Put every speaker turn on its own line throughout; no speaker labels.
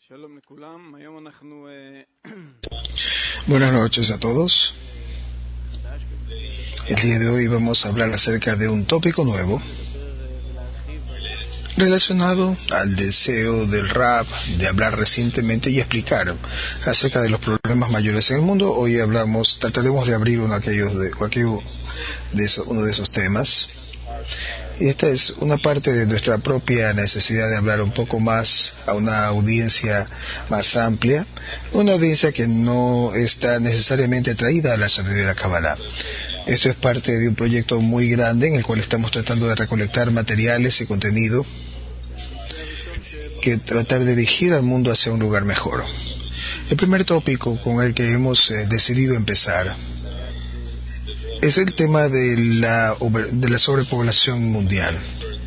Shalom lekulam, היום אנחנו
Buenas noches a todos. El día de hoy vamos a hablar acerca de un tópico nuevo relacionado al deseo del Rab de hablar recientemente y explicar acerca de los problemas mayores en el mundo. Hoy trataremos de abrir uno de esos temas. Y esta es una parte de nuestra propia necesidad de hablar un poco más a una audiencia más amplia, una audiencia que no está necesariamente atraída a la sabiduría de la Kabbalah. Esto es parte de un proyecto muy grande en el cual estamos tratando de recolectar materiales y contenido que tratar de dirigir al mundo hacia un lugar mejor. El primer tópico con el que hemos decidido empezar es el tema de la sobrepoblación mundial,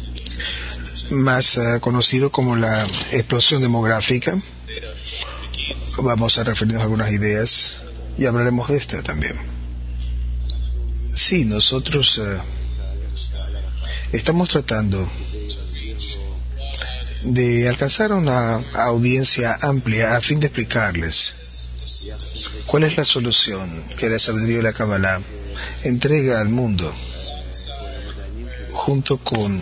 más conocido como la explosión demográfica. Vamos a referirnos a algunas ideas y hablaremos de esta también. Sí, nosotros estamos tratando de alcanzar una audiencia amplia a fin de explicarles cuál es la solución que la sabiduría de la Kabbalah entrega al mundo, junto con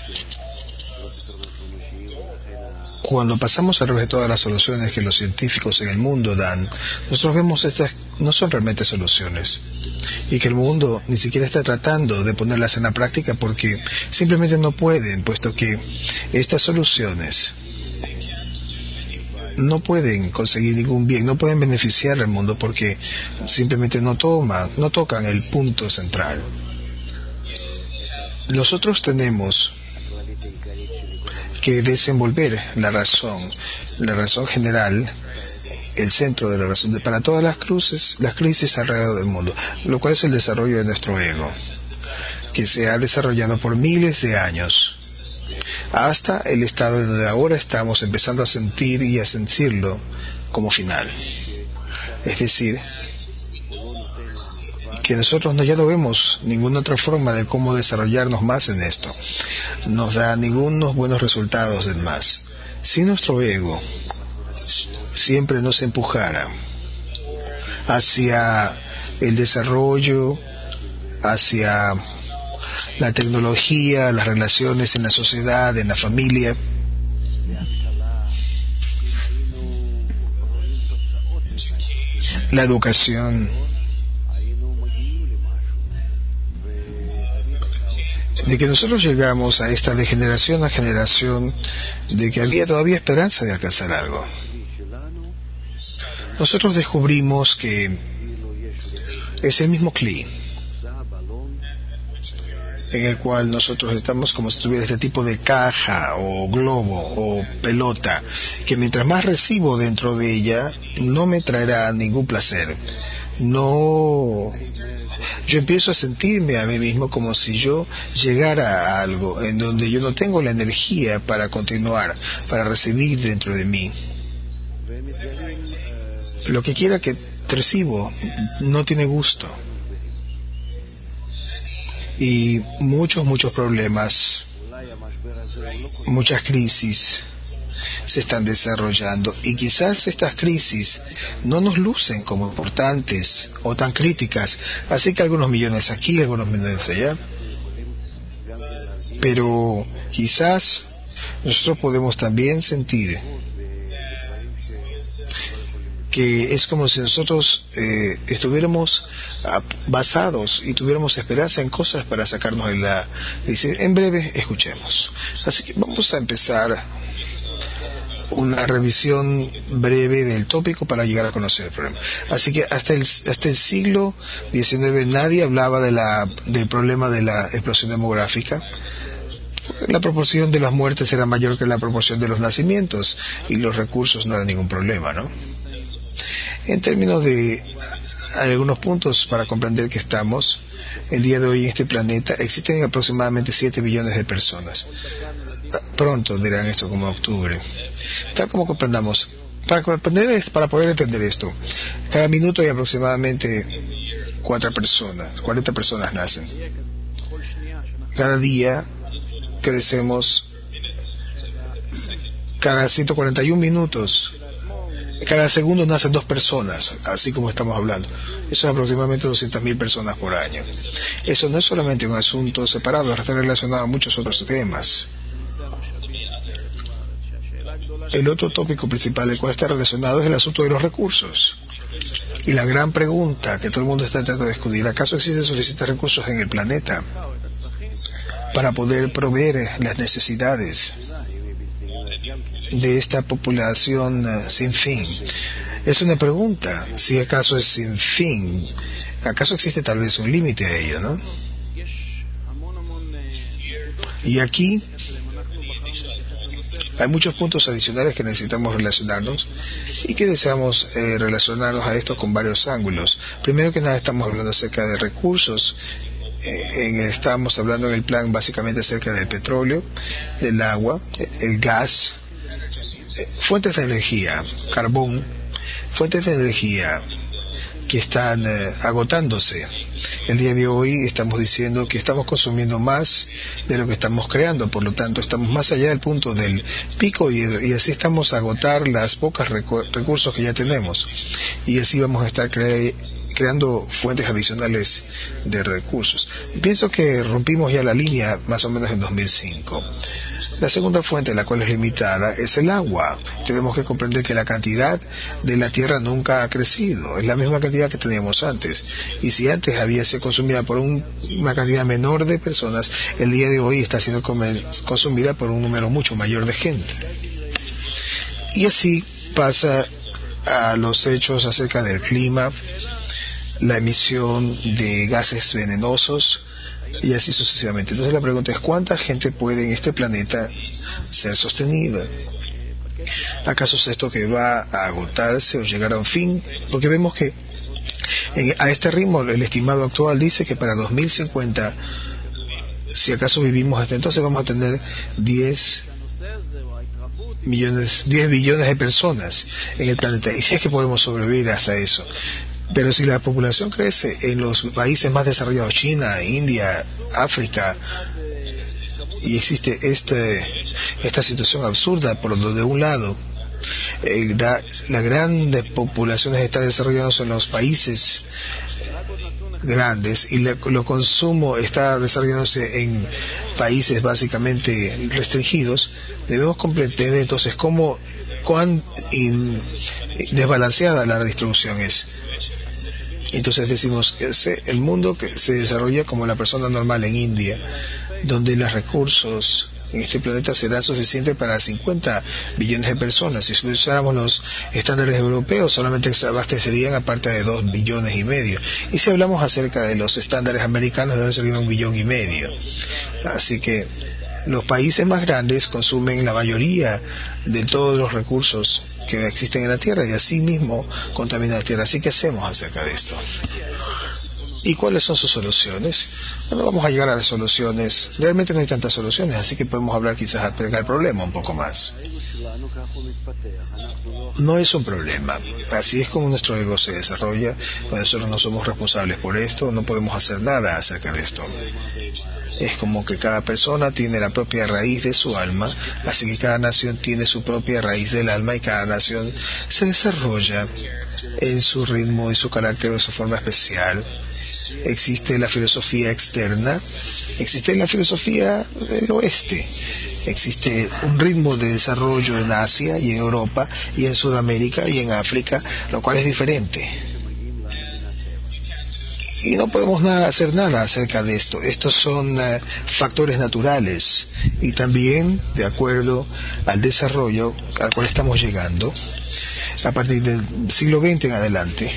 cuando pasamos a través de todas las soluciones que los científicos en el mundo dan. Nosotros vemos estas no son realmente soluciones, y que el mundo ni siquiera está tratando de ponerlas en la práctica porque simplemente no pueden, puesto que estas soluciones no pueden conseguir ningún bien, no pueden beneficiar al mundo porque simplemente no tocan el punto central. Nosotros tenemos que desenvolver la razón general, el centro de la razón para todas las crisis alrededor del mundo, lo cual es el desarrollo de nuestro ego, que se ha desarrollado por miles de años, hasta el estado en donde ahora estamos empezando a sentir y a sentirlo como final. Es decir, que nosotros ya no vemos ninguna otra forma de cómo desarrollarnos más en esto. Nos da ningunos buenos resultados en más. Si nuestro ego siempre nos empujara hacia el desarrollo, hacia la tecnología, las relaciones en la sociedad, en la familia, la educación, de que nosotros llegamos a esta de generación a generación, de que había todavía esperanza de alcanzar algo. Nosotros descubrimos que es el mismo Kli en el cual nosotros estamos como si tuviera este tipo de caja o globo o pelota, que mientras más recibo dentro de ella no me traerá ningún placer. Yo empiezo a sentirme a mí mismo como si yo llegara a algo en donde yo no tengo la energía para continuar, para recibir dentro de mí. Lo que quiera que recibo no tiene gusto. Y muchos problemas, muchas crisis se están desarrollando, y quizás estas crisis no nos lucen como importantes o tan críticas, así que algunos millones aquí, algunos millones allá, pero quizás nosotros podemos también sentir que es como si nosotros estuviéramos basados y tuviéramos esperanza en cosas para sacarnos de la crisis. En breve escuchemos. Así que vamos a empezar una revisión breve del tópico para llegar a conocer el problema. Así que hasta el siglo XIX nadie hablaba del problema de la explosión demográfica. La proporción de las muertes era mayor que la proporción de los nacimientos, y los recursos no eran ningún problema, ¿no? En términos de algunos puntos para comprender que estamos el día de hoy en este planeta, existen aproximadamente 7 billones de personas. Pronto dirán esto como octubre. Tal como comprendamos, para poder entender esto, cada minuto hay aproximadamente 40 personas nacen. Cada día crecemos, cada 141 minutos cada segundo nacen 2 personas, así como estamos hablando. Eso es aproximadamente 200.000 personas por año. Eso no es solamente un asunto separado, está relacionado a muchos otros temas. El otro tópico principal del cual está relacionado es el asunto de los recursos. Y la gran pregunta que todo el mundo está tratando de discutir: ¿acaso existen suficientes recursos en el planeta para poder proveer las necesidades de esta población sin fin? Es una pregunta. Si acaso es sin fin, ¿acaso existe tal vez un límite a ello, no? Y aquí hay muchos puntos adicionales que necesitamos relacionarnos y que deseamos relacionarnos a esto con varios ángulos. Primero que nada, estamos hablando acerca de recursos. Estamos hablando en el plan básicamente acerca del petróleo, del agua, el gas, fuentes de energía, carbón, fuentes de energía que están agotándose. El día de hoy estamos diciendo que estamos consumiendo más de lo que estamos creando, por lo tanto estamos más allá del punto del pico y así estamos a agotar las pocas recursos que ya tenemos, y así vamos a estar creando fuentes adicionales de recursos. Pienso que rompimos ya la línea más o menos en 2005. La segunda fuente, la cual es limitada, es el agua. Tenemos que comprender que la cantidad de la tierra nunca ha crecido, es la misma cantidad que teníamos antes, y si antes había sido consumida por una cantidad menor de personas, el día de hoy está siendo consumida por un número mucho mayor de gente. Y así pasa a los hechos acerca del clima, la emisión de gases venenosos y así sucesivamente. Entonces la pregunta es: ¿cuánta gente puede en este planeta ser sostenida? ¿Acaso es esto que va a agotarse o llegar a un fin? Porque vemos que a este ritmo el estimado actual dice que para 2050, si acaso vivimos hasta entonces, vamos a tener 10 billones de personas en el planeta, y si es que podemos sobrevivir hasta eso. Pero si la población crece en los países más desarrollados, China, India, África, y existe esta situación absurda por donde de un lado las grandes poblaciones están desarrolladas en los países grandes y lo consumo está desarrollándose en países básicamente restringidos, debemos comprender entonces cuán desbalanceada la distribución es. Entonces decimos que el mundo que se desarrolla como la persona normal en India, donde los recursos en este planeta serán suficientes para 50 billones de personas. Si usáramos los estándares europeos, solamente se abastecerían aparte de 2,5 billones. Y si hablamos acerca de los estándares americanos, deben ser 1,5 billones. Así que los países más grandes consumen la mayoría de todos los recursos que existen en la Tierra y así mismo contaminan la Tierra. Así que, ¿qué hacemos acerca de esto? ¿Y cuáles son sus soluciones? Bueno, vamos a llegar a las soluciones. Realmente no hay tantas soluciones, así que podemos hablar quizás acerca del problema un poco más. No es un problema. Así es como nuestro ego se desarrolla. Nosotros no somos responsables por esto, no podemos hacer nada acerca de esto. Es como que cada persona tiene la propia raíz de su alma, así que cada nación tiene su propia raíz del alma y cada nación se desarrolla en su ritmo y su carácter de su forma especial. Existe la filosofía externa, existe la filosofía del oeste, existe un ritmo de desarrollo en Asia y en Europa y en Sudamérica y en África, lo cual es diferente. Y no podemos hacer nada acerca de esto. Estos son factores naturales y también de acuerdo al desarrollo al cual estamos llegando a partir del siglo XX en adelante.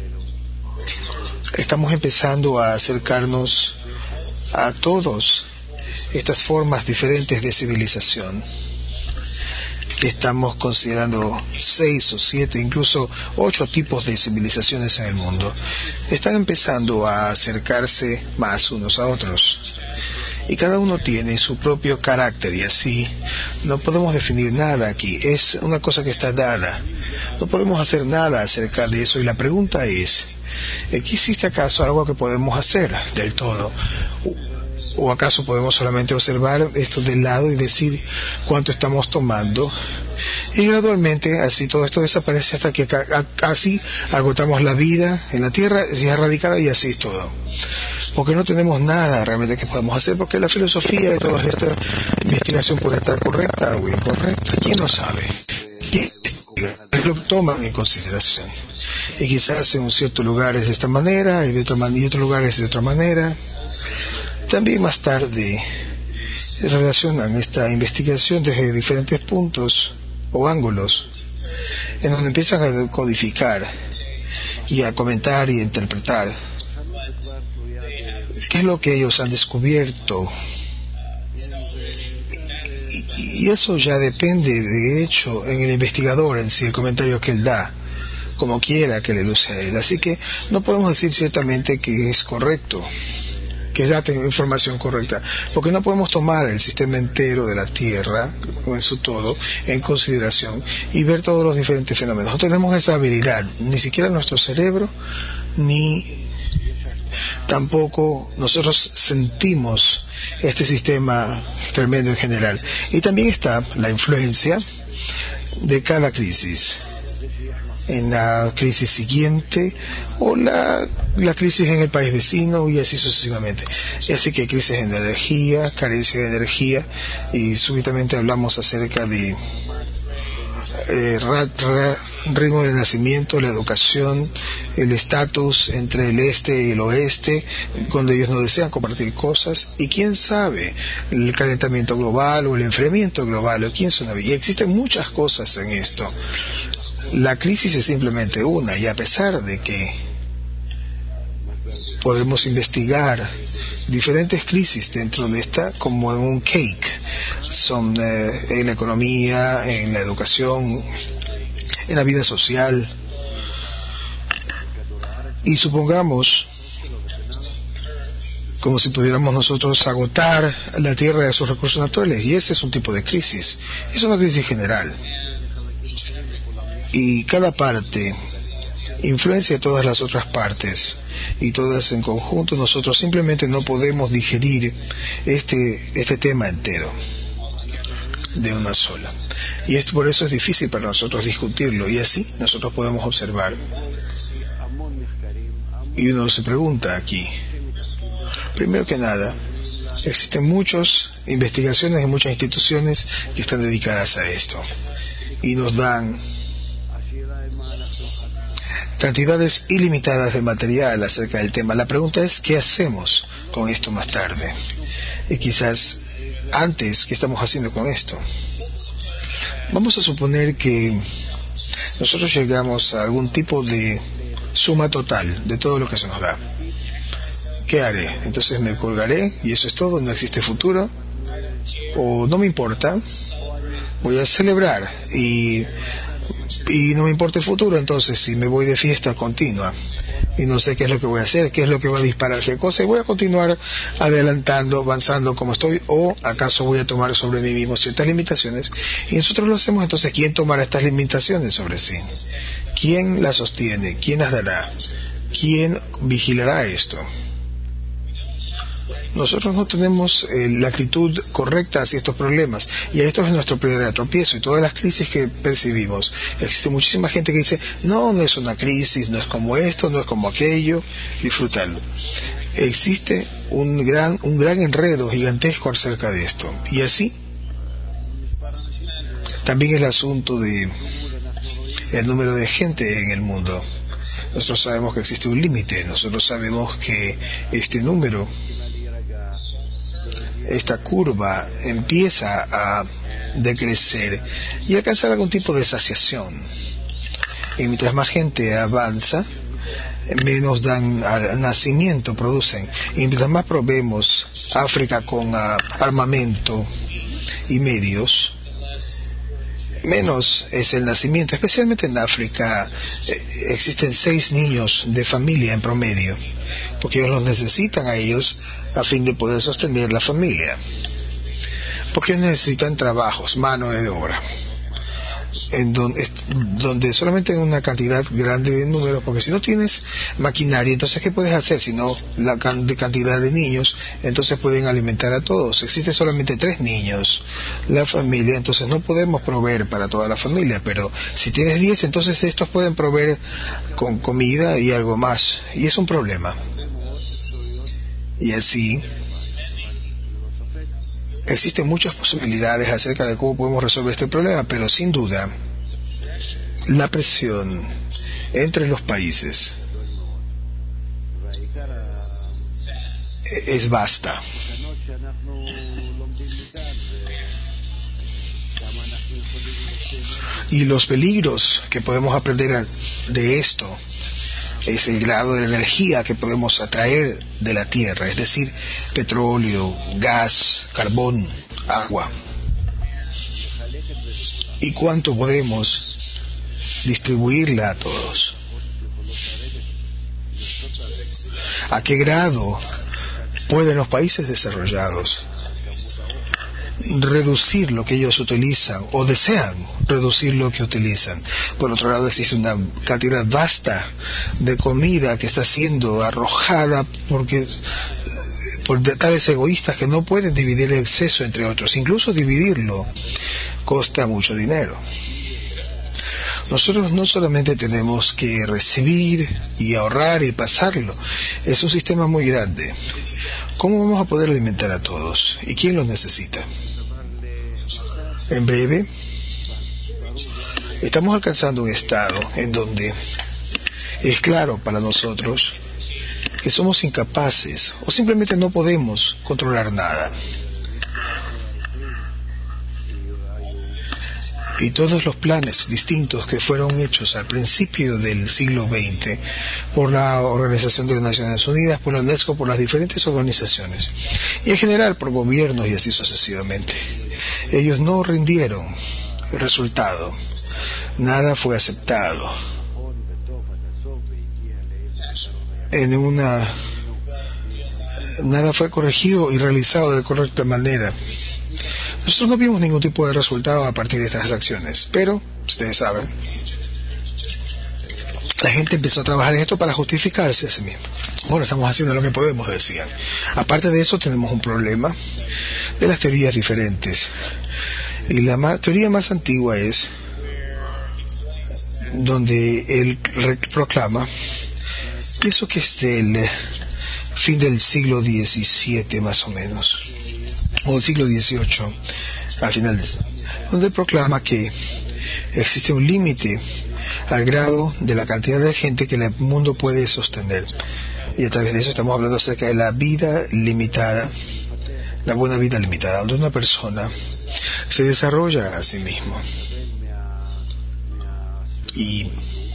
Estamos empezando a acercarnos a todas estas formas diferentes de civilización. Estamos considerando 6 o 7, incluso 8 tipos de civilizaciones en el mundo. Están empezando a acercarse más unos a otros. Y cada uno tiene su propio carácter y así no podemos definir nada aquí. Es una cosa que está dada. No podemos hacer nada acerca de eso y la pregunta es: ¿existe acaso algo que podemos hacer del todo? ¿O acaso podemos solamente observar esto del lado y decir cuánto estamos tomando? Y gradualmente así todo esto desaparece hasta que así agotamos la vida en la tierra, es erradicada y así es todo. Porque no tenemos nada realmente que podamos hacer, porque la filosofía de toda esta investigación puede estar correcta o incorrecta. ¿Quién lo sabe? ¿Quién lo toman en consideración? Y quizás en un cierto lugar es de esta manera y en otro lugar es de otra manera. También más tarde relacionan esta investigación desde diferentes puntos o ángulos, en donde empiezan a codificar y a comentar y a interpretar qué es lo que ellos han descubierto. Y eso ya depende, de hecho, en el investigador en sí, el comentario que él da, como quiera que le luce a él. Así que no podemos decir ciertamente que es correcto, que da información correcta, porque no podemos tomar el sistema entero de la Tierra, en su todo, en consideración y ver todos los diferentes fenómenos. No tenemos esa habilidad, ni siquiera nuestro cerebro, ni tampoco nosotros sentimos este sistema tremendo en general. Y también está la influencia de cada crisis en la crisis siguiente o la crisis en el país vecino y así sucesivamente. Y así que crisis en energía, carencia de energía, y súbitamente hablamos acerca de ritmo de nacimiento, la educación, el estatus entre el este y el oeste, cuando ellos no desean compartir cosas, y quién sabe, el calentamiento global o el enfriamiento global, o quién sabe. Y existen muchas cosas en esto. La crisis es simplemente una, y a pesar de que podemos investigar diferentes crisis dentro de esta, como en un cake, son en la economía, en la educación, en la vida social, y supongamos como si pudiéramos nosotros agotar la tierra de sus recursos naturales, y ese es un tipo de crisis, es una crisis general, y cada parte influencia a todas las otras partes, y todas en conjunto. Nosotros simplemente no podemos digerir este tema entero de una sola, y por eso es difícil para nosotros discutirlo, y así nosotros podemos observar. Y uno se pregunta aquí, primero que nada, existen muchas investigaciones y muchas instituciones que están dedicadas a esto, y nos dan cantidades ilimitadas de material acerca del tema. La pregunta es, ¿qué hacemos con esto más tarde? Y quizás antes, ¿qué estamos haciendo con esto? Vamos a suponer que nosotros llegamos a algún tipo de suma total de todo lo que se nos da. ¿Qué haré? Entonces me colgaré y eso es todo, no existe futuro, o no me importa, voy a celebrar y no me importa el futuro. Entonces si me voy de fiesta continua y no sé qué es lo que voy a hacer, qué es lo que va a disparar, qué cosa, y voy a continuar adelantando, avanzando como estoy, o acaso voy a tomar sobre mí mismo ciertas limitaciones, y nosotros lo hacemos. Entonces, ¿quién tomará estas limitaciones sobre sí? ¿Quién las sostiene? ¿Quién las dará? ¿Quién vigilará esto? Nosotros no tenemos la actitud correcta hacia estos problemas, y esto es nuestro primer tropiezo. Y todas las crisis que percibimos, existe muchísima gente que dice, no es una crisis, no es como esto, no es como aquello, disfrútalo. Existe un gran enredo gigantesco acerca de esto, y así también el asunto de el número de gente en el mundo. Nosotros sabemos que existe un límite, nosotros sabemos que este número, esta curva empieza a decrecer y alcanzar algún tipo de saciación, y mientras más gente avanza, menos dan al nacimiento producen, y mientras más probemos África con armamento y medios, menos es el nacimiento. Especialmente en África existen 6 niños de familia en promedio, porque ellos los necesitan a ellos a fin de poder sostener la familia, porque ellos necesitan trabajos, mano de obra. donde solamente hay una cantidad grande de números, porque si no tienes maquinaria, entonces ¿qué puedes hacer? Si no la cantidad de niños, entonces pueden alimentar a todos. Existe solamente 3 niños la familia, entonces no podemos proveer para toda la familia, pero si tienes 10, entonces estos pueden proveer con comida y algo más, y es un problema. Y así existen muchas posibilidades acerca de cómo podemos resolver este problema, pero sin duda la presión entre los países es vasta. Y los peligros que podemos aprender de esto es el grado de energía que podemos atraer de la tierra, es decir, petróleo, gas, carbón, agua. Y cuánto podemos distribuirla a todos. ¿A qué grado pueden los países desarrollados reducir lo que ellos utilizan o desean reducir lo que utilizan? Por otro lado, existe una cantidad vasta de comida que está siendo arrojada por tales egoístas que no pueden dividir el exceso entre otros. Incluso dividirlo cuesta mucho dinero. Nosotros no solamente tenemos que recibir y ahorrar y pasarlo, es un sistema muy grande. ¿Cómo vamos a poder alimentar a todos? ¿Y quién los necesita? En breve, estamos alcanzando un estado en donde es claro para nosotros que somos incapaces o simplemente no podemos controlar nada. Y todos los planes distintos que fueron hechos al principio del siglo XX por la Organización de las Naciones Unidas, por la UNESCO, por las diferentes organizaciones y en general por gobiernos y así sucesivamente, ellos no rindieron el resultado. Nada fue aceptado nada fue corregido y realizado de correcta manera. Nosotros no vimos ningún tipo de resultado a partir de estas acciones, pero ustedes saben, la gente empezó a trabajar en esto para justificarse a sí misma. Bueno, estamos haciendo lo que podemos, decían. Aparte de eso, tenemos un problema de las teorías diferentes. Y la teoría más antigua es donde él proclama, pienso que es del fin del siglo XVII más o menos, o el siglo XVIII, al final, donde proclama que existe un límite al grado de la cantidad de gente que el mundo puede sostener. Y a través de eso estamos hablando acerca de la vida limitada, la buena vida limitada, donde una persona se desarrolla a sí mismo y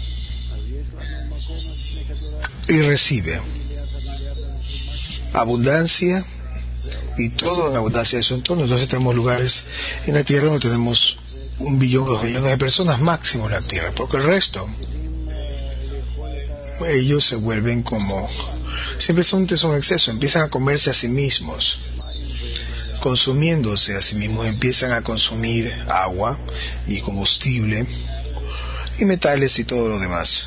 recibe abundancia y toda la abundancia de su entorno. Entonces tenemos lugares en la tierra donde tenemos 1 billón, 2 billones de personas máximo en la tierra, porque el resto ellos se vuelven como simplemente son exceso, empiezan a comerse a sí mismos, consumiéndose a sí mismos, empiezan a consumir agua y combustible y metales y todo lo demás.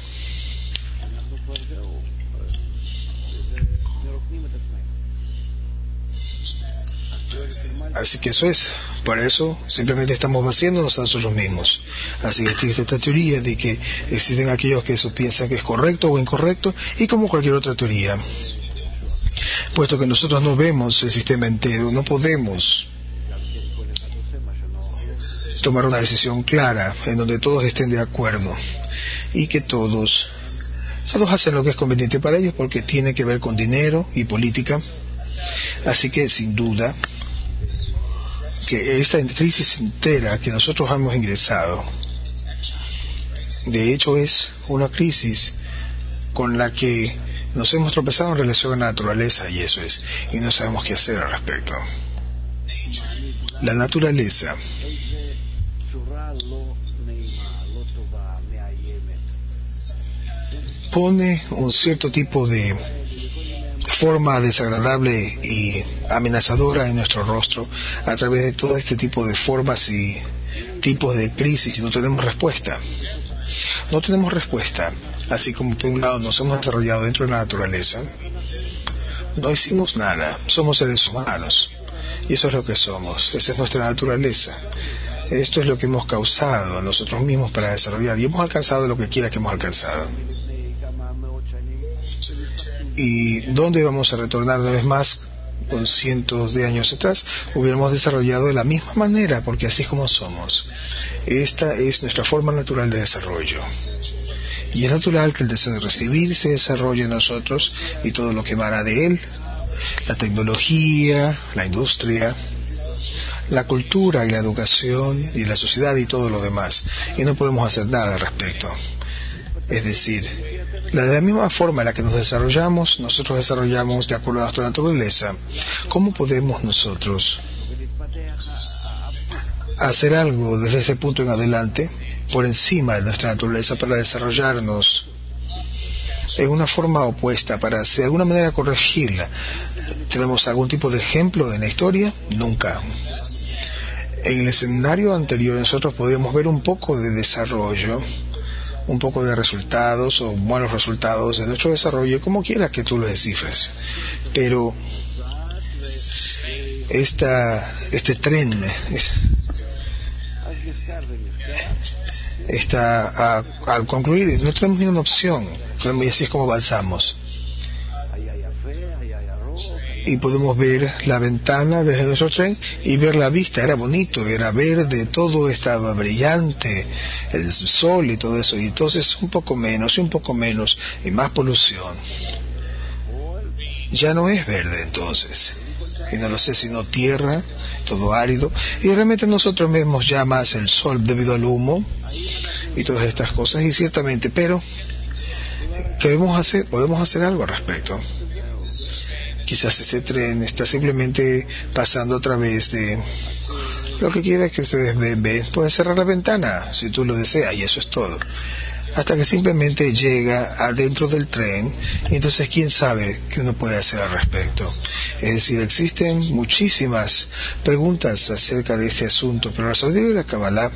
Así que eso es, para eso simplemente estamos vaciándonos a nosotros mismos. Así que existe esta teoría de que existen aquellos que eso piensan que es correcto o incorrecto, y como cualquier otra teoría, puesto que nosotros no vemos el sistema entero, no podemos tomar una decisión clara en donde todos estén de acuerdo y que todos hacen lo que es conveniente para ellos, porque tiene que ver con dinero y política. Así que sin duda que esta crisis entera que nosotros hemos ingresado, de hecho es una crisis con la que nos hemos tropezado en relación a la naturaleza, y eso es, y no sabemos qué hacer al respecto. La naturaleza pone un cierto tipo de forma desagradable y amenazadora en nuestro rostro a través de todo este tipo de formas y tipos de crisis y no tenemos respuesta. No tenemos respuesta. Así como por un lado nos hemos desarrollado dentro de la naturaleza, no hicimos nada, somos seres humanos y eso es lo que somos, esa es nuestra naturaleza. Esto es lo que hemos causado a nosotros mismos para desarrollar y hemos alcanzado lo que quiera que hemos alcanzado. ¿Y dónde vamos a retornar una vez más? Con cientos de años atrás hubiéramos desarrollado de la misma manera, porque así es como somos. Esta es nuestra forma natural de desarrollo. Y es natural que el deseo de recibir se desarrolle en nosotros y todo lo que emana de él, la tecnología, la industria, la cultura y la educación y la sociedad y todo lo demás. Y no podemos hacer nada al respecto. Es decir, de la misma forma en la que nos desarrollamos, nosotros desarrollamos de acuerdo a nuestra naturaleza. ¿Cómo podemos nosotros hacer algo desde ese punto en adelante, por encima de nuestra naturaleza, para desarrollarnos en una forma opuesta, para de alguna manera corregirla? ¿Tenemos algún tipo de ejemplo en la historia? Nunca. En el escenario anterior nosotros podíamos ver un poco de desarrollo, un poco de resultados o buenos resultados de nuestro desarrollo, como quiera que tú lo descifres. Pero este tren al concluir no tenemos ninguna opción, y así es como avanzamos. Y podemos ver la ventana desde nuestro tren y ver la vista. Era bonito, era verde, todo estaba brillante, el sol y todo eso. Y entonces un poco menos y más polución. Ya no es verde entonces, y no lo sé, sino tierra, todo árido. Y realmente nosotros vemos ya más el sol debido al humo y todas estas cosas. Y ciertamente, pero ¿qué debemos hacer? Podemos hacer algo al respecto. Quizás este tren está simplemente pasando a través de lo que quiera que ustedes ven. Pueden cerrar la ventana si tú lo deseas y eso es todo. Hasta que simplemente llega adentro del tren y entonces quién sabe qué uno puede hacer al respecto. Es decir, existen muchísimas preguntas acerca de este asunto, pero la sabiduría de la Kabbalah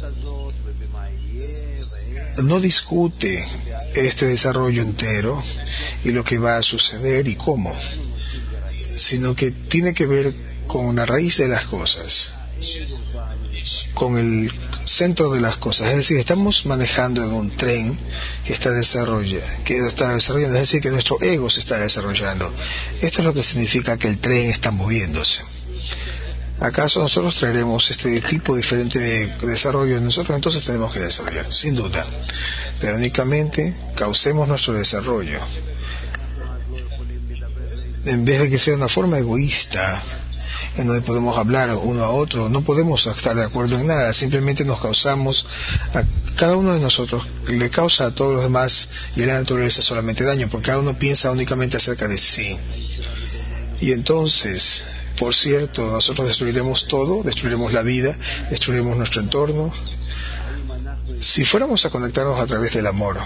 no discute este desarrollo entero y lo que va a suceder y cómo, sino que tiene que ver con la raíz de las cosas, con el centro de las cosas. Es decir, estamos manejando en un tren que está desarrollando, es decir, que nuestro ego se está desarrollando. Esto es lo que significa que el tren está moviéndose. ¿Acaso nosotros traeremos este tipo diferente de desarrollo en nosotros? Entonces tenemos que desarrollar, sin duda. Pero únicamente causemos nuestro desarrollo. En vez de que sea una forma egoísta, en donde podemos hablar uno a otro, no podemos estar de acuerdo en nada, simplemente nos causamos, a cada uno de nosotros le causa a todos los demás y a la naturaleza solamente daño, porque cada uno piensa únicamente acerca de sí. Y entonces, por cierto, nosotros destruiremos todo, destruiremos la vida, destruiremos nuestro entorno. Si fuéramos a conectarnos a través del amor,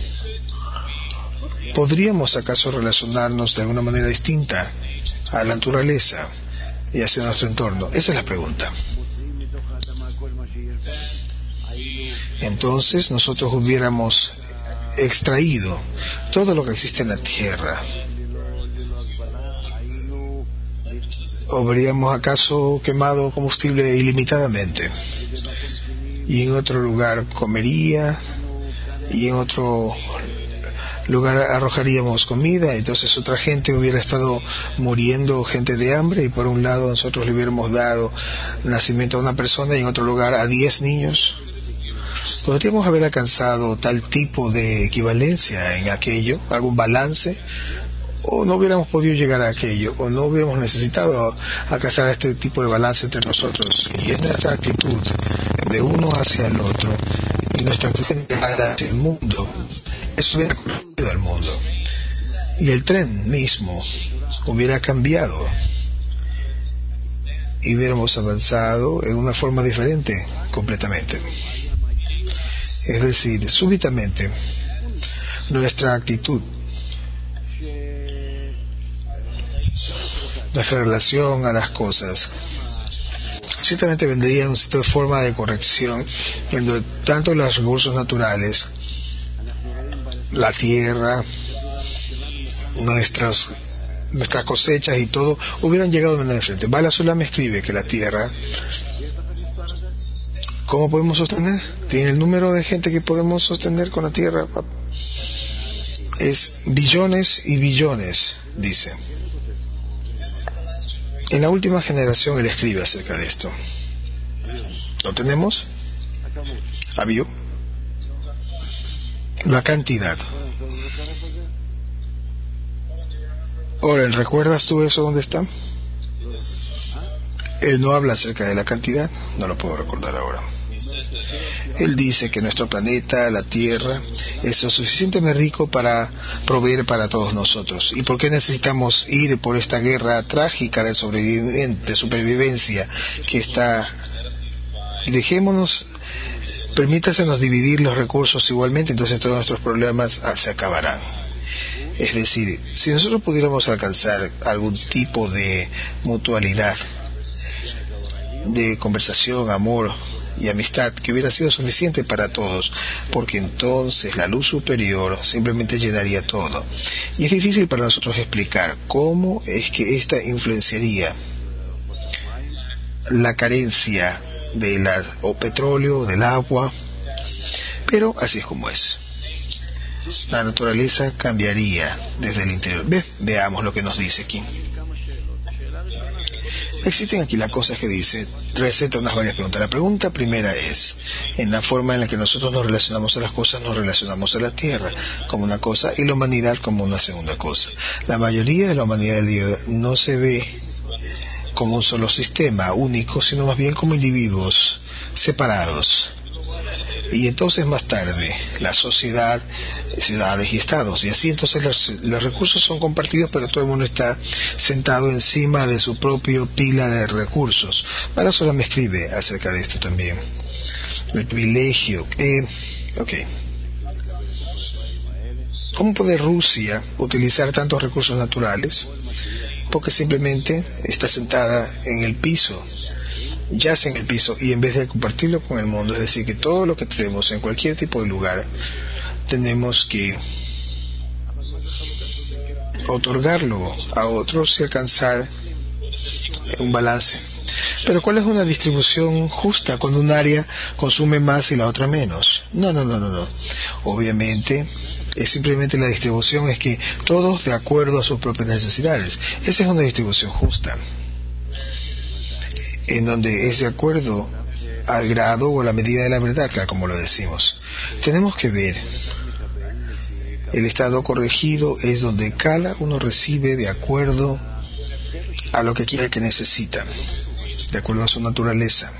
¿podríamos acaso relacionarnos de alguna manera distinta a la naturaleza y hacia nuestro entorno? Esa es la pregunta. Entonces nosotros hubiéramos extraído todo lo que existe en la tierra. ¿Habríamos acaso quemado combustible ilimitadamente? Y en otro lugar comería, y en otro lugar arrojaríamos comida, entonces otra gente hubiera estado muriendo, gente de hambre, y por un lado nosotros le hubiéramos dado nacimiento a una persona y en otro lugar a 10 niños. ¿Podríamos haber alcanzado tal tipo de equivalencia en aquello, algún balance? ¿O no hubiéramos podido llegar a aquello? ¿O no hubiéramos necesitado alcanzar este tipo de balance entre nosotros? Y es nuestra actitud de uno hacia el otro y nuestra actitud hacia el mundo. Eso hubiera corregido al mundo. Y el tren mismo hubiera cambiado. Y hubiéramos avanzado en una forma diferente completamente. Es decir, súbitamente, nuestra actitud, nuestra relación a las cosas, ciertamente vendría una cierta forma de corrección en donde tanto los recursos naturales, la tierra, nuestras cosechas y todo hubieran llegado de manera diferente. Bala Sulam escribe que la tierra, ¿cómo podemos sostener? ¿Tiene el número de gente que podemos sostener con la tierra? Es billones y billones, dice. En la última generación él escribe acerca de esto. ¿Lo tenemos? Abiú. La cantidad. Oren, ¿recuerdas tú eso dónde está? Él no habla acerca de la cantidad, no lo puedo recordar ahora. Él dice que nuestro planeta, la Tierra, es lo suficientemente rico para proveer para todos nosotros. ¿Y por qué necesitamos ir por esta guerra trágica de supervivencia que está? Dejémonos, permítasenos dividir los recursos igualmente, entonces todos nuestros problemas se acabarán. Es decir, si nosotros pudiéramos alcanzar algún tipo de mutualidad, de conversación, amor y amistad que hubiera sido suficiente para todos, porque entonces la luz superior simplemente llenaría todo. Y es difícil para nosotros explicar cómo es que esta influenciaría la carencia del petróleo, del agua, pero así es como es. La naturaleza cambiaría desde el interior. Veamos lo que nos dice aquí. Existen aquí las cosas que dice, receta unas varias preguntas. La pregunta primera es, en la forma en la que nosotros nos relacionamos a las cosas, nos relacionamos a la Tierra como una cosa y la humanidad como una segunda cosa. La mayoría de la humanidad del día no se ve como un solo sistema único, sino más bien como individuos separados. Y entonces más tarde la sociedad, ciudades y estados, y así entonces los recursos son compartidos, pero todo el mundo está sentado encima de su propia pila de recursos. Ahora solo me escribe acerca de esto también, el privilegio. ¿Cómo puede Rusia utilizar tantos recursos naturales? Porque simplemente está sentada en el piso, yace en el piso, y en vez de compartirlo con el mundo, es decir, que todo lo que tenemos en cualquier tipo de lugar tenemos que otorgarlo a otros y alcanzar un balance. Pero ¿cuál es una distribución justa cuando un área consume más y la otra menos? No. Obviamente es simplemente la distribución, es que todos de acuerdo a sus propias necesidades. Esa es una distribución justa, en donde es de acuerdo al grado o a la medida de la verdad, claro, como lo decimos. Tenemos que ver, el estado corregido es donde cada uno recibe de acuerdo a lo que quiere, que necesita, de acuerdo a su naturaleza,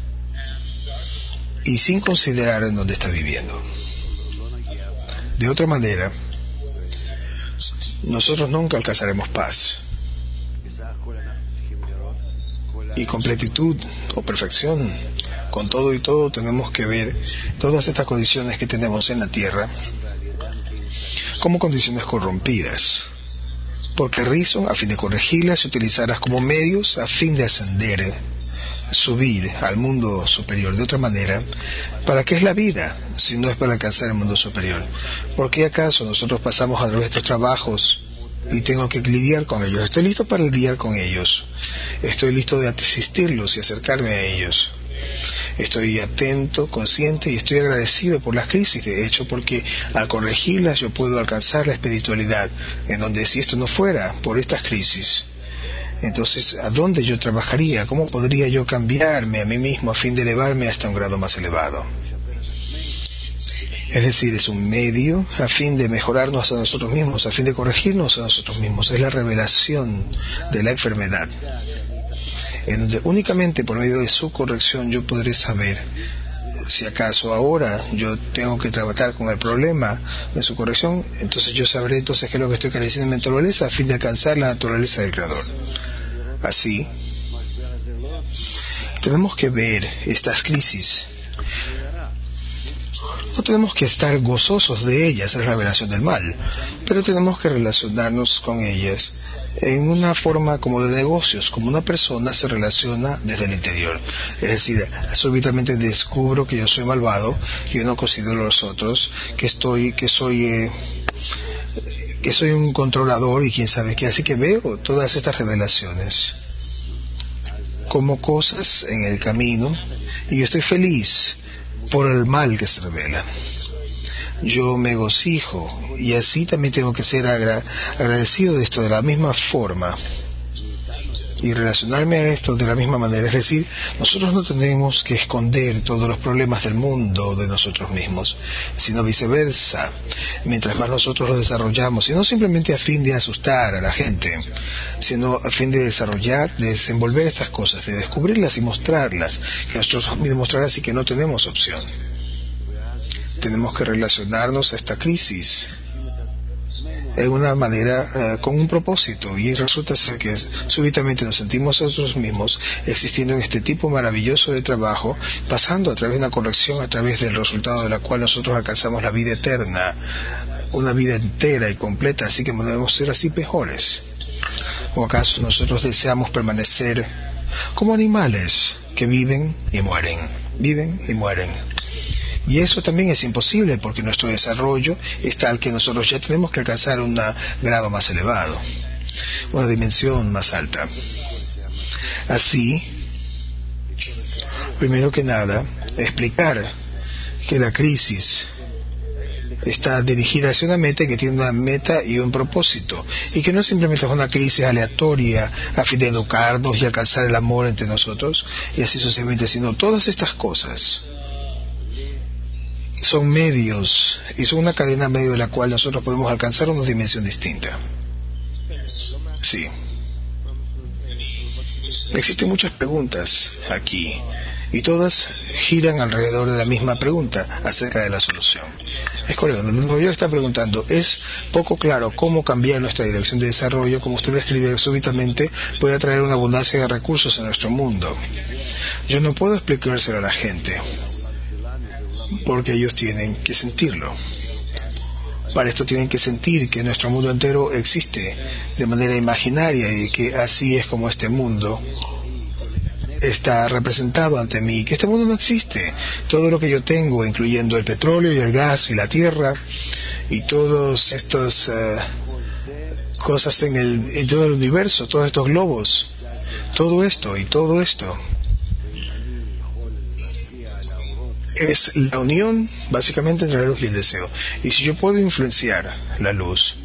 y sin considerar en dónde está viviendo. De otra manera, nosotros nunca alcanzaremos paz y completitud o perfección. Con todo y todo tenemos que ver todas estas condiciones que tenemos en la tierra como condiciones corrompidas, porque Rison, a fin de corregirlas y utilizarlas como medios a fin de ascender, subir al mundo superior. De otra manera, ¿para qué es la vida si no es para alcanzar el mundo superior? ¿Por qué acaso nosotros pasamos a través de estos trabajos y tengo que lidiar con ellos? Estoy listo para lidiar con ellos, estoy listo de asistirlos y acercarme a ellos. Estoy atento, consciente y estoy agradecido por las crisis, de hecho, porque al corregirlas yo puedo alcanzar la espiritualidad, en donde si esto no fuera por estas crisis, entonces ¿a dónde yo trabajaría? ¿Cómo podría yo cambiarme a mí mismo a fin de elevarme hasta un grado más elevado? Es decir, es un medio a fin de mejorarnos a nosotros mismos, a fin de corregirnos a nosotros mismos. Es la revelación de la enfermedad, en donde únicamente por medio de su corrección yo podré saber si acaso ahora yo tengo que tratar con el problema de su corrección. Entonces yo sabré entonces qué es lo que estoy careciendo en mi naturaleza a fin de alcanzar la naturaleza del Creador. Así tenemos que ver estas crisis No tenemos que estar gozosos de ellas, es la revelación del mal, pero tenemos que relacionarnos con ellas en una forma como de negocios, como una persona se relaciona desde el interior. Es decir, súbitamente descubro que yo soy malvado, que yo no considero a los otros, que soy un controlador y quién sabe qué. Así que veo todas estas revelaciones como cosas en el camino y yo estoy feliz por el mal que se revela. Yo me regocijo y así también tengo que ser agradecido de esto de la misma forma y relacionarme a esto de la misma manera. Es decir, nosotros no tenemos que esconder todos los problemas del mundo de nosotros mismos, sino viceversa. Mientras más nosotros los desarrollamos, y no simplemente a fin de asustar a la gente, sino a fin de desarrollar, de desenvolver estas cosas, de descubrirlas y mostrarlas, que nosotros demostrar así que no tenemos opción. Tenemos que relacionarnos a esta crisis de una manera con un propósito, y resulta ser que súbitamente nos sentimos nosotros mismos existiendo en este tipo maravilloso de trabajo, pasando a través de una corrección, a través del resultado de la cual nosotros alcanzamos la vida eterna, una vida entera y completa. Así que no debemos ser así mejores. ¿O acaso nosotros deseamos permanecer como animales que viven y mueren, viven y mueren? Y eso también es imposible porque nuestro desarrollo es tal que nosotros ya tenemos que alcanzar un grado más elevado, una dimensión más alta. Así, primero que nada, explicar que la crisis está dirigida hacia una meta que tiene una meta y un propósito, y que no simplemente es una crisis aleatoria a fin de educarnos y alcanzar el amor entre nosotros y así sucesivamente, sino todas estas cosas son medios y son una cadena medio de la cual nosotros podemos alcanzar una dimensión distinta. Sí. Existen muchas preguntas aquí y todas giran alrededor de la misma pregunta acerca de la solución. Es correcto. El Nuevo York está preguntando, es poco claro cómo cambiar nuestra dirección de desarrollo, como usted describe súbitamente, puede traer una abundancia de recursos en nuestro mundo. Yo no puedo explicárselo a la gente, porque ellos tienen que sentirlo. Para esto tienen que sentir que nuestro mundo entero existe de manera imaginaria y que así es como este mundo está representado ante mí, que este mundo no existe. Todo lo que yo tengo, incluyendo el petróleo y el gas y la tierra y todas estas cosas en todo el universo, todos estos globos, todo esto es la unión básicamente entre la luz y el deseo. Y si yo puedo influenciar la luz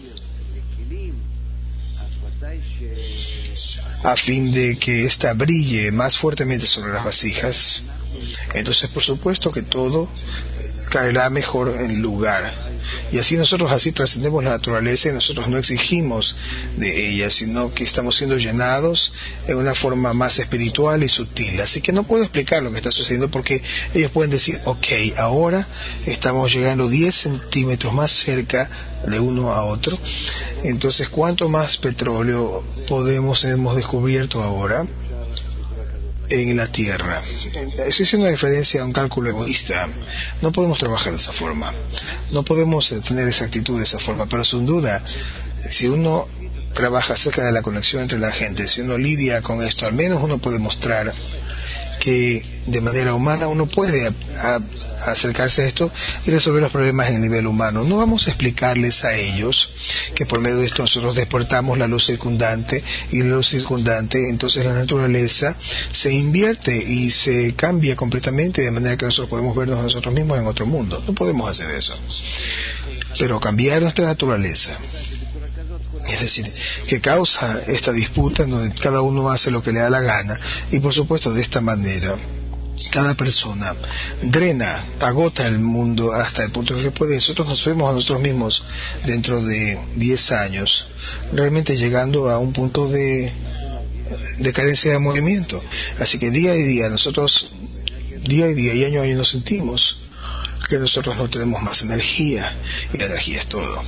a fin de que ésta brille más fuertemente sobre las vasijas, entonces por supuesto que todo caerá mejor en lugar. Y así nosotros trascendemos la naturaleza y nosotros no exigimos de ella, sino que estamos siendo llenados en una forma más espiritual y sutil. Así que no puedo explicar lo que está sucediendo porque ellos pueden decir, ok, ahora estamos llegando 10 centímetros más cerca de uno a otro. Entonces, ¿cuánto más petróleo hemos descubierto ahora en la Tierra? Eso es una diferencia, un cálculo egoísta. No podemos trabajar de esa forma, no podemos tener esa actitud de esa forma, pero sin duda, si uno trabaja acerca de la conexión entre la gente, si uno lidia con esto, al menos uno puede mostrar que de manera humana uno puede acercarse a esto y resolver los problemas en el nivel humano. No vamos a explicarles a ellos que por medio de esto nosotros despertamos la luz circundante, y la luz circundante, entonces la naturaleza se invierte y se cambia completamente de manera que nosotros podemos vernos a nosotros mismos en otro mundo. No podemos hacer eso. Pero cambiar nuestra naturaleza, es decir, que causa esta disputa donde cada uno hace lo que le da la gana, y por supuesto de esta manera cada persona agota el mundo hasta el punto que puede. Nosotros nos vemos a nosotros mismos dentro de 10 años realmente llegando a un punto de carencia de movimiento. Así que día y día y año a año nos sentimos que nosotros no tenemos más energía, y la energía es todo.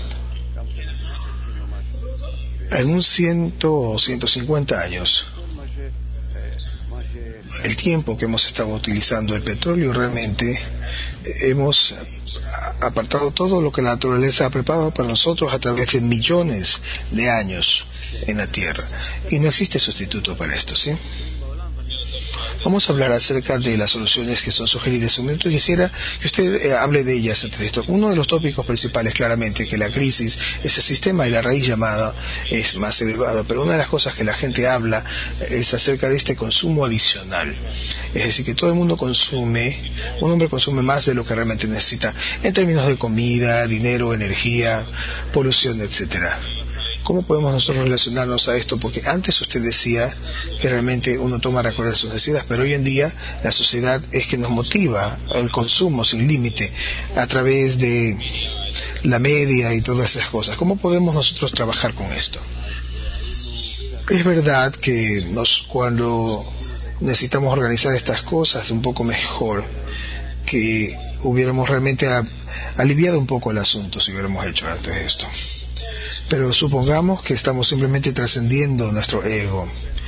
En un 100 o 150 años el tiempo que hemos estado utilizando el petróleo, realmente hemos apartado todo lo que la naturaleza ha preparado para nosotros a través de millones de años en la Tierra. Y no existe sustituto para esto, ¿sí? Vamos a hablar acerca de las soluciones que son sugeridas. Un momento quisiera que usted hable de ellas antes de esto. Uno de los tópicos principales, claramente, que la crisis, ese sistema y la raíz llamada es más elevada, pero una de las cosas que la gente habla es acerca de este consumo adicional. Es decir, que todo el mundo consume, un hombre consume más de lo que realmente necesita, en términos de comida, dinero, energía, polución, etcétera. ¿Cómo podemos nosotros relacionarnos a esto? Porque antes usted decía que realmente uno toma recuerdo de sus necesidades, pero hoy en día la sociedad es que nos motiva al consumo sin límite a través de la media y todas esas cosas. ¿Cómo podemos nosotros trabajar con esto? Es verdad que cuando necesitamos organizar estas cosas un poco mejor, que hubiéramos realmente aliviado un poco el asunto si hubiéramos hecho antes esto. Pero supongamos que estamos simplemente trascendiendo nuestro ego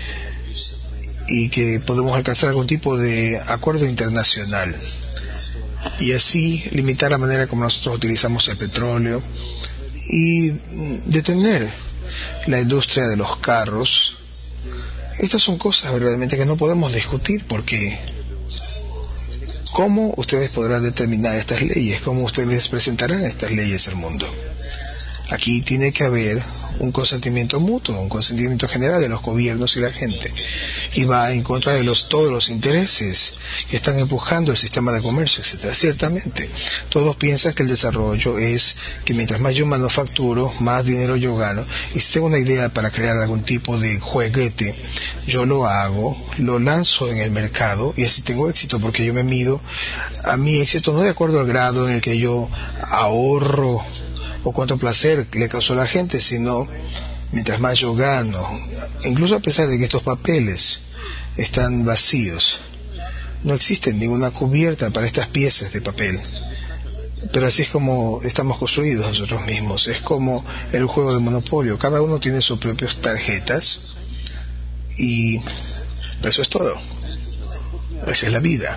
y que podemos alcanzar algún tipo de acuerdo internacional y así limitar la manera como nosotros utilizamos el petróleo y detener la industria de los carros. Estas son cosas verdaderamente que no podemos discutir, porque ¿cómo ustedes podrán determinar estas leyes? ¿Cómo ustedes presentarán estas leyes al mundo? Aquí tiene que haber un consentimiento mutuo, un consentimiento general de los gobiernos y la gente, y va en contra de todos los intereses que están empujando el sistema de comercio, etcétera. Ciertamente, todos piensan que el desarrollo es que mientras más yo manufacturo, más dinero yo gano, y si tengo una idea para crear algún tipo de juguete, yo lo hago, lo lanzo en el mercado, y así tengo éxito, porque yo me mido a mi éxito no de acuerdo al grado en el que yo ahorro o cuánto placer le causó a la gente, sino mientras más yo gano. Incluso a pesar de que estos papeles están vacíos, no existe ninguna cubierta para estas piezas de papel, pero así es como estamos construidos nosotros mismos. Es como el juego de Monopolio, cada uno tiene sus propias tarjetas y eso es todo. Esa es la vida.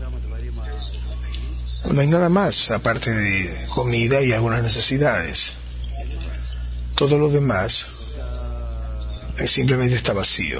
No hay nada más aparte de comida y algunas necesidades. Todo lo demás simplemente está vacío.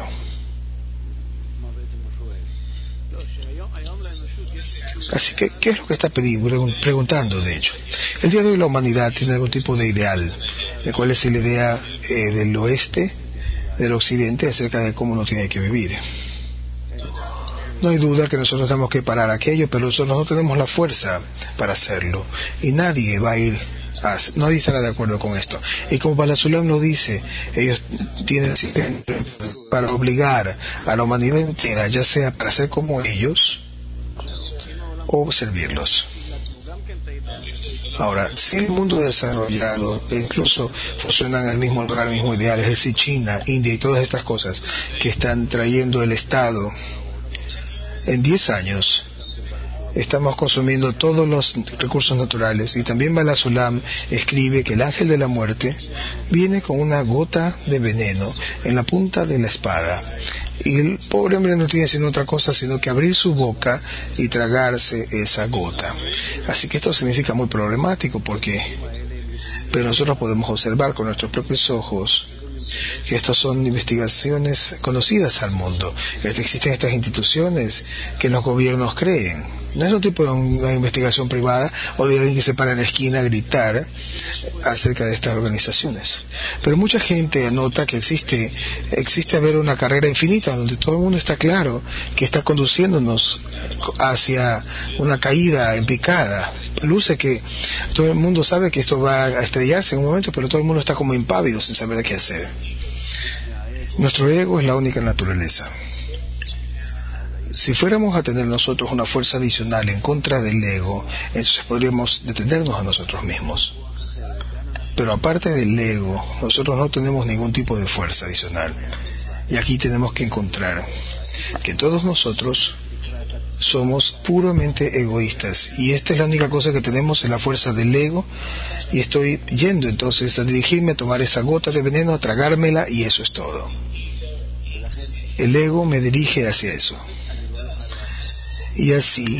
Así que, ¿qué es lo que está preguntando, de hecho? El día de hoy la humanidad tiene algún tipo de ideal, el cual es la idea del oeste, del occidente, acerca de cómo uno tiene que vivir. No hay duda que nosotros tenemos que parar aquello, pero nosotros no tenemos la fuerza para hacerlo. Y nadie nadie estará de acuerdo con esto. Y como Balazulam lo dice, ellos tienen para obligar a la humanidad entera, ya sea para ser como ellos o servirlos. Ahora, si el mundo desarrollado incluso funcionan en el mismo lugar, el mismo ideal, es decir, China, India y todas estas cosas que están trayendo el Estado, en 10 años estamos consumiendo todos los recursos naturales. Y también Balazulam escribe que el ángel de la muerte viene con una gota de veneno en la punta de la espada, y el pobre hombre no tiene sino otra cosa sino que abrir su boca y tragarse esa gota. Así que esto significa muy problemático, pero nosotros podemos observar con nuestros propios ojos que estas son investigaciones conocidas al mundo. Existen estas instituciones que los gobiernos creen. No es un tipo de una investigación privada o de alguien que se para en la esquina a gritar acerca de estas organizaciones. Pero mucha gente nota que existe haber una carrera infinita donde todo el mundo está claro que está conduciéndonos hacia una caída en picada. Luce que todo el mundo sabe que esto va a estrellarse en un momento, pero todo el mundo está como impávido sin saber qué hacer. Nuestro ego es la única naturaleza. Si fuéramos a tener nosotros una fuerza adicional en contra del ego, entonces podríamos detenernos a nosotros mismos. Pero aparte del ego, nosotros no tenemos ningún tipo de fuerza adicional. Y aquí tenemos que encontrar que todos nosotros somos puramente egoístas, y esta es la única cosa que tenemos, es la fuerza del ego, y estoy yendo entonces a dirigirme a tomar esa gota de veneno, a tragármela, y eso es todo. El ego me dirige hacia eso. Y así,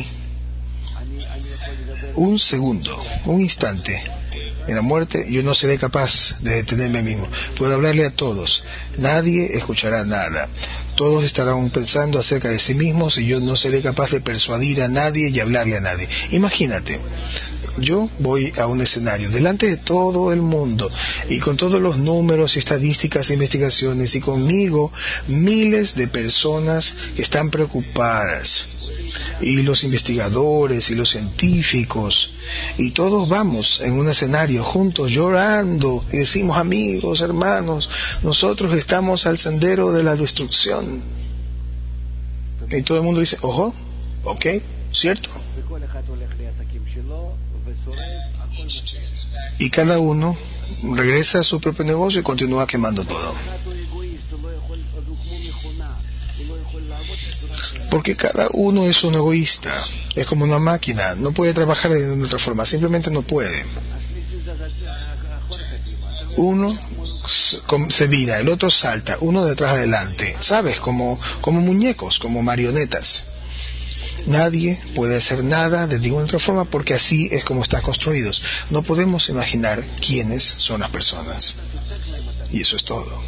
un segundo, un instante en la muerte, yo no seré capaz de detenerme mismo. Puedo hablarle a todos, nadie escuchará nada. Todos estarán pensando acerca de sí mismos y yo no seré capaz de persuadir a nadie y hablarle a nadie. Imagínate, yo voy a un escenario delante de todo el mundo y con todos los números, estadísticas, investigaciones y conmigo miles de personas que están preocupadas y los investigadores y los científicos y todos vamos en un escenario juntos llorando y decimos: amigos, hermanos, nosotros estamos al sendero de la destrucción. Y todo el mundo dice: ojo, ok, cierto. Y cada uno regresa a su propio negocio y continúa quemando todo. Porque cada uno es un egoísta, es como una máquina, no puede trabajar de otra forma, simplemente no puede. Uno se vira, el otro salta, uno detrás adelante, ¿sabes? Como muñecos, como marionetas. Nadie puede hacer nada de ninguna otra forma porque así es como están construidos. No podemos imaginar quiénes son las personas. Y eso es todo.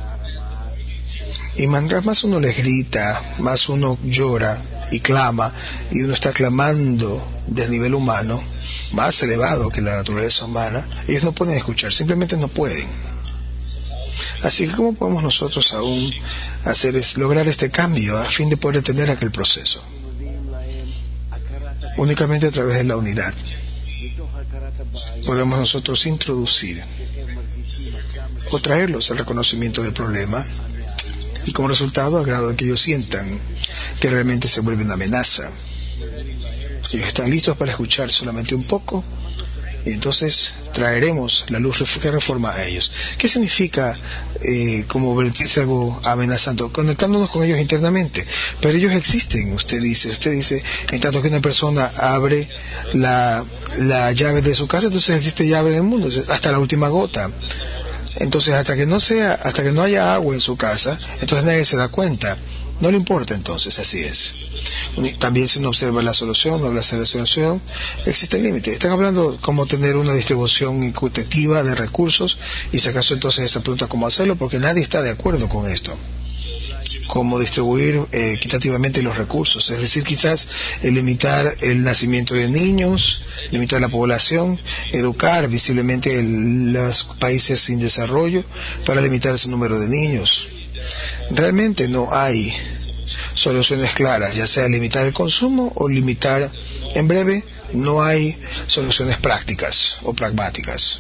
Y mientras más uno les grita, más uno llora y clama, y uno está clamando del nivel humano, más elevado que la naturaleza humana, ellos no pueden escuchar, simplemente no pueden. Así que ¿cómo podemos nosotros aún lograr este cambio a fin de poder detener aquel proceso? Únicamente a través de la unidad podemos nosotros introducir o traerlos al reconocimiento del problema y como resultado al grado de que ellos sientan que realmente se vuelve una amenaza. Ellos están listos para escuchar solamente un poco y entonces traeremos la luz que reforma a ellos. ¿Qué significa convertirse en algo amenazante? Conectándonos con ellos internamente. Pero ellos existen, usted dice, en tanto que una persona abre la llave de su casa, entonces existe llave en el mundo, hasta la última gota. Entonces hasta que no haya agua en su casa, entonces nadie se da cuenta. No le importa entonces, así es. También si uno observa la solución, no habla de la solución, existe el límite. Están hablando cómo tener una distribución equitativa de recursos y si acaso entonces esa pregunta cómo hacerlo, porque nadie está de acuerdo con esto. Cómo distribuir equitativamente los recursos, es decir, quizás limitar el nacimiento de niños, limitar la población, educar visiblemente los países sin desarrollo para limitar ese número de niños. Realmente no hay soluciones claras, ya sea limitar el consumo o limitar, en breve, no hay soluciones prácticas o pragmáticas.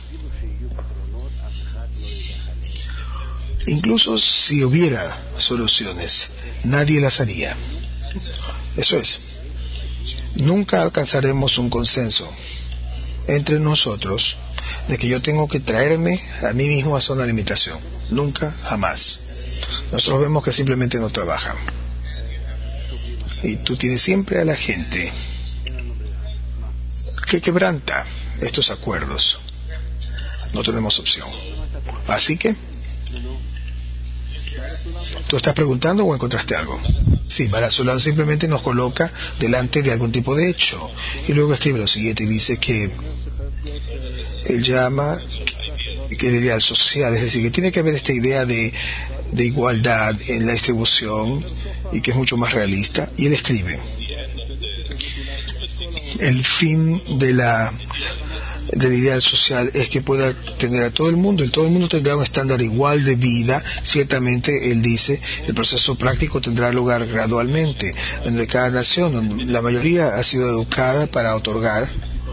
Incluso si hubiera soluciones, nadie las haría. Eso es. Nunca alcanzaremos un consenso entre nosotros de que yo tengo que traerme a mí mismo hasta una limitación. Nunca, jamás. Nosotros vemos que simplemente no trabajan. Y tú tienes siempre a la gente que quebranta estos acuerdos. No tenemos opción. Así que ¿tú estás preguntando o encontraste algo? Sí, Barasolán simplemente nos coloca delante de algún tipo de hecho y luego escribe lo siguiente y dice que él llama que el ideal social, es decir, que tiene que haber esta idea de igualdad en la distribución y que es mucho más realista, y él escribe el fin del ideal social es que pueda tener a todo el mundo tendrá un estándar igual de vida. Ciertamente, él dice, el proceso práctico tendrá lugar gradualmente, donde cada nación, la mayoría ha sido educada para otorgar,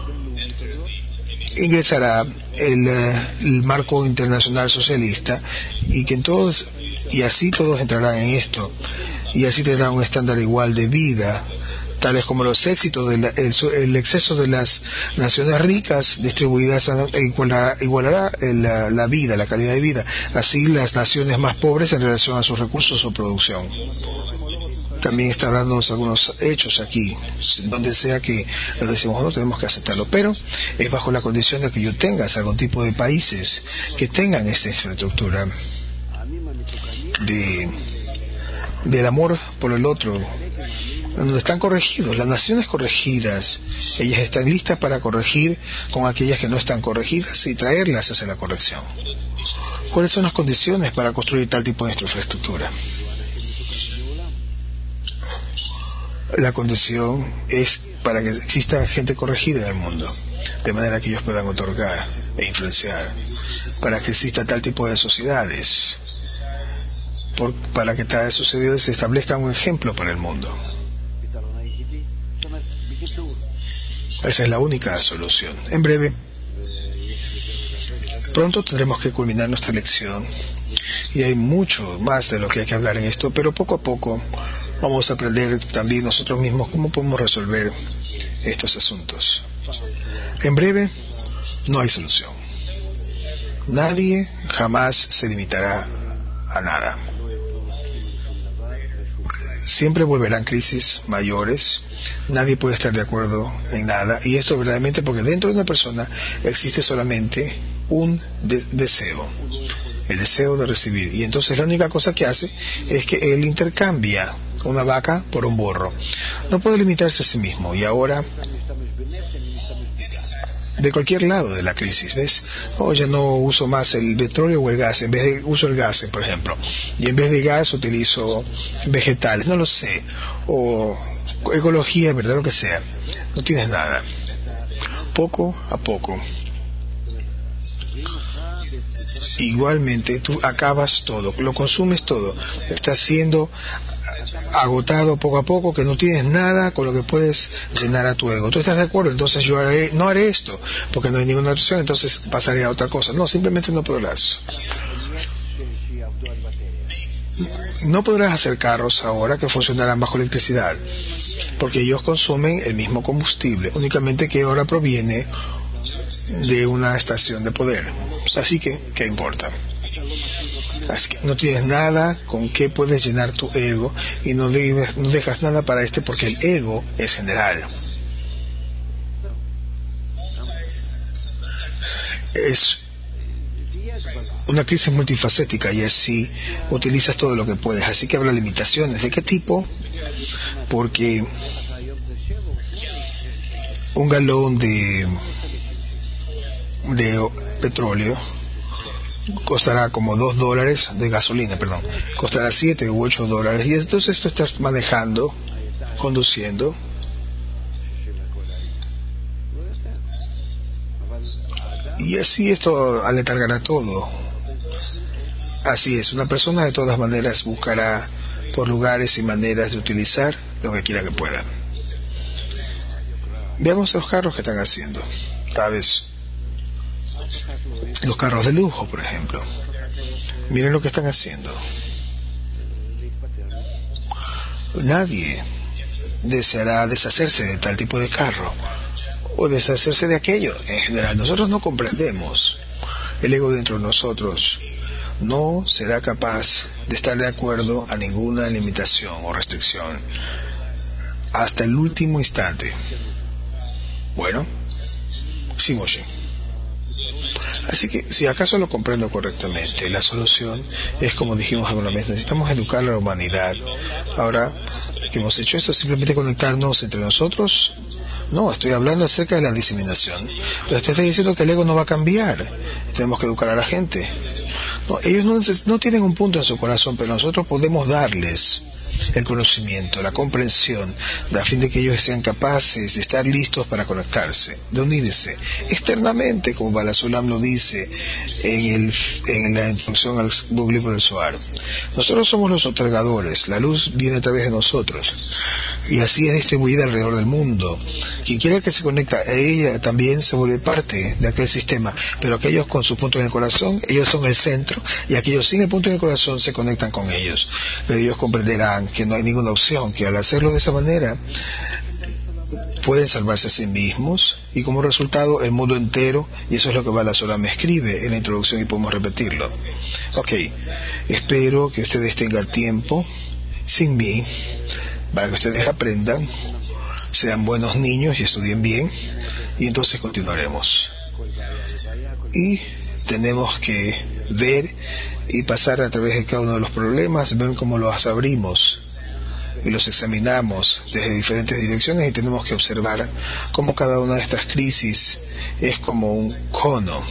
ingresará el marco internacional socialista y así todos entrarán en esto, y así tendrán un estándar igual de vida, tales como los éxitos el exceso de las naciones ricas distribuidas igualará la vida, la calidad de vida, así las naciones más pobres en relación a sus recursos o producción. También está dándonos algunos hechos aquí, donde sea que nos decimos no tenemos que aceptarlo, pero es bajo la condición de que yo tengas algún tipo de países que tengan esta infraestructura del amor por el otro, donde están corregidos, las naciones corregidas, ellas están listas para corregir con aquellas que no están corregidas y traerlas hacia la corrección. ¿Cuáles son las condiciones para construir tal tipo de infraestructura? La condición es para que exista gente corregida en el mundo, de manera que ellos puedan otorgar e influenciar, para que exista tal tipo de sociedades, para que tal sociedades se establezca un ejemplo para el mundo. Esa es la única solución. En breve, pronto tendremos que culminar nuestra lección y hay mucho más de lo que hay que hablar en esto, pero poco a poco vamos a aprender también nosotros mismos cómo podemos resolver estos asuntos. En breve, no hay solución. Nadie jamás se limitará a nada. Siempre volverán crisis mayores. Nadie puede estar de acuerdo en nada, y esto verdaderamente porque dentro de una persona existe solamente un deseo, el deseo de recibir, y entonces la única cosa que hace es que él intercambia una vaca por un burro. No puede limitarse a sí mismo, y ahora de cualquier lado de la crisis, ¿ves? Ya no uso más el petróleo o el gas, en vez de uso el gas, por ejemplo, y en vez de gas utilizo vegetales, no lo sé, o ecología, ¿verdad? Lo que sea, no tienes nada. Poco a poco, igualmente tú acabas todo, lo consumes todo, estás siendo agotado poco a poco, que no tienes nada con lo que puedes llenar a tu ego. ¿Tú estás de acuerdo? Entonces no haré esto porque no hay ninguna opción, entonces pasaré a otra cosa. No, simplemente no podrás. No podrás hacer carros ahora que funcionarán bajo electricidad, porque ellos consumen el mismo combustible, únicamente que ahora proviene de una estación de poder. Así que, ¿qué importa? Así que no tienes nada con qué puedes llenar tu ego, y no dejas nada para porque el ego es general. Es una crisis multifacética, y así utilizas todo lo que puedes. Así que habrá limitaciones. ¿De qué tipo? Porque un galón de petróleo costará como $2 de gasolina, costará $7 u $8, y entonces tú estás manejando, conduciendo, y así esto aletargará todo. Así es, una persona de todas maneras buscará por lugares y maneras de utilizar lo que quiera que pueda. Veamos los carros que están haciendo, ¿sabes? Los carros de lujo, por ejemplo. Miren lo que están haciendo. Nadie deseará deshacerse de tal tipo de carro o deshacerse de aquello. En general, nosotros no comprendemos. El ego dentro de nosotros no será capaz de estar de acuerdo a ninguna limitación o restricción hasta el último instante. Bueno, sí, Moshe. Así que, si acaso lo comprendo correctamente, la solución es, como dijimos alguna vez, necesitamos educar a la humanidad. Ahora que hemos hecho esto, simplemente conectarnos entre nosotros. No, estoy hablando acerca de la diseminación. Pero te estoy diciendo que el ego no va a cambiar. Tenemos que educar a la gente. No, ellos no tienen un punto en su corazón, pero nosotros podemos darles el conocimiento, la comprensión, a fin de que ellos sean capaces de estar listos para conectarse, de unirse externamente, como Balasolam lo dice en la introducción al libro del Zohar. Nosotros somos los otorgadores, la luz viene a través de nosotros, y así es distribuida alrededor del mundo. Quien quiera que se conecta a ella también se vuelve parte de aquel sistema, pero aquellos con su punto en el corazón, ellos son el centro, y aquellos sin el punto en el corazón se conectan con ellos. Pero ellos comprenderán que no hay ninguna opción, que al hacerlo de esa manera pueden salvarse a sí mismos, y como resultado el mundo entero, y eso es lo que Balasolam me escribe en la introducción y podemos repetirlo. Ok, espero que ustedes tengan tiempo sin mí para que ustedes aprendan, sean buenos niños y estudien bien, y entonces continuaremos. Y tenemos que ver y pasar a través de cada uno de los problemas, ver cómo los abrimos y los examinamos desde diferentes direcciones, y tenemos que observar cómo cada una de estas crisis es como un cono.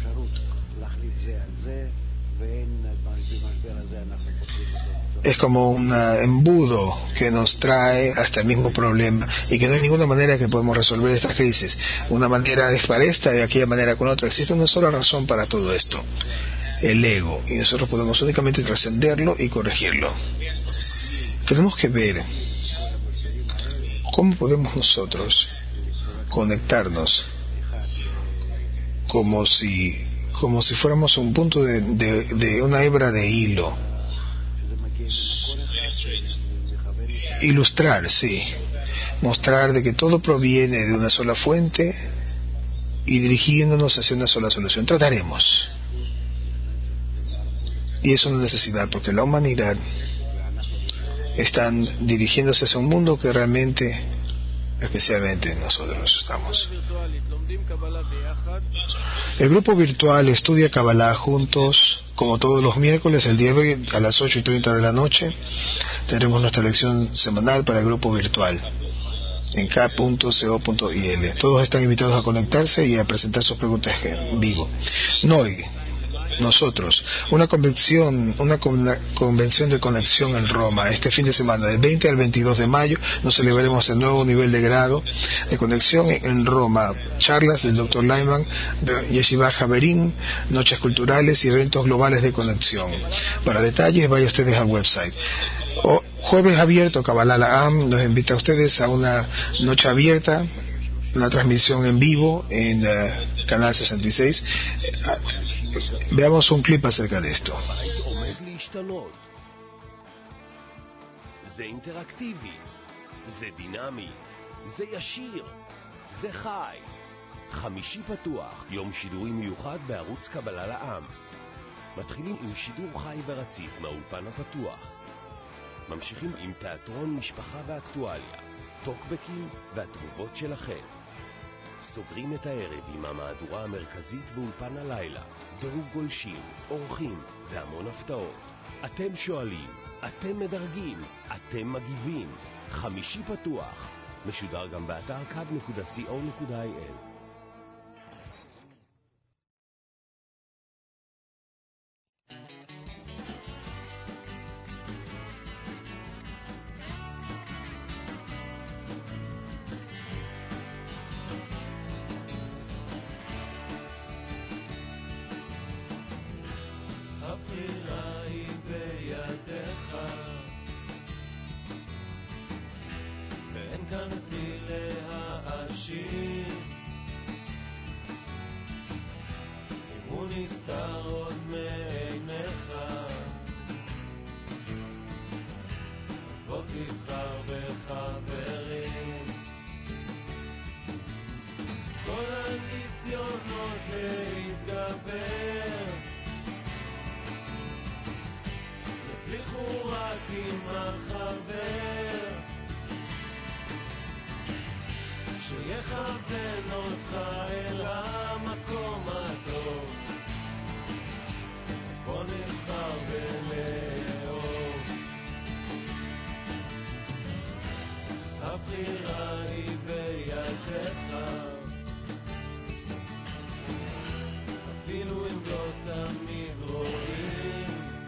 Es como un embudo que nos trae hasta el mismo problema, y que no hay ninguna manera que podemos resolver estas crisis. Una manera es para esta y aquella manera con otra. Existe una sola razón para todo esto: el ego, y nosotros podemos únicamente trascenderlo y corregirlo. Tenemos que ver cómo podemos nosotros conectarnos como si fuéramos un punto de una hebra de hilo. Ilustrar, sí. Mostrar de que todo proviene de una sola fuente y dirigiéndonos hacia una sola solución. Trataremos. Y es una necesidad, porque la humanidad están dirigiéndose hacia un mundo que realmente, especialmente nosotros, estamos. El grupo virtual estudia Kabbalah juntos, como todos los miércoles. El día de hoy a las 8:30 de la noche tendremos nuestra lección semanal para el grupo virtual en k.co.il. Todos están invitados a conectarse y a presentar sus preguntas en vivo. Nosotros, una convención de conexión en Roma. Este fin de semana, del 20 al 22 de mayo, nos celebraremos el nuevo nivel de grado de conexión en Roma. Charlas del Dr. Lyman, Yeshiva Haverim, noches culturales y eventos globales de conexión. Para detalles, vaya ustedes al website. Jueves abierto, Kabbalah La'am nos invita a ustedes a una noche abierta, una transmisión en vivo en Canal 66. Veamos un clip acerca de esto.
זה אינטראקטיבי, זה דינמי, זה ישיר, זה חי. חמישי פתוח, יום שידורי מיוחד בערוץ קבלה לעם. מתחילים עם שידור חי ורציף מהאולפן הפתוח. ממשיכים עם תיאטרון משפחה ואקטואליה, טוקבקים והתגובות שלכם. סוגרים את הערב עם המהדורה המרכזית באולפן הלילה, דירוג גולשים, אורחים והמון הפתעות. אתם שואלים, אתם מדרגים, אתם מגיבים. חמישי פתוח, משודר גם באתר kab.co.il.
הבחירה היא בידיך, ואין כאן את מי להאשים. אם הוא נסתר עוד מעיניך, אז בוא תבחר בחברים. כל הניסיונות להתגבר יצליחו רק עם החבר שיכוון אותך אל המקום הטוב. אז בוא נבחר ולאהוב. הבחירה היא בידיך, אפילו אם לא תמיד רואים.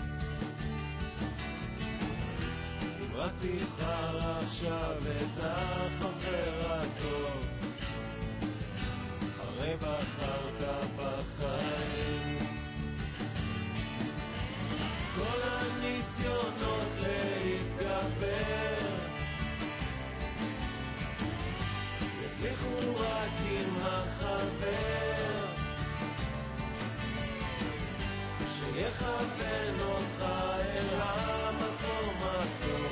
רק תבחר עכשיו את החבר הטוב, הרי בחרת בחיים. כל הניסיונות להתגבר יצליחו רק עם החבר שיכוון אותך אל המקום הטוב.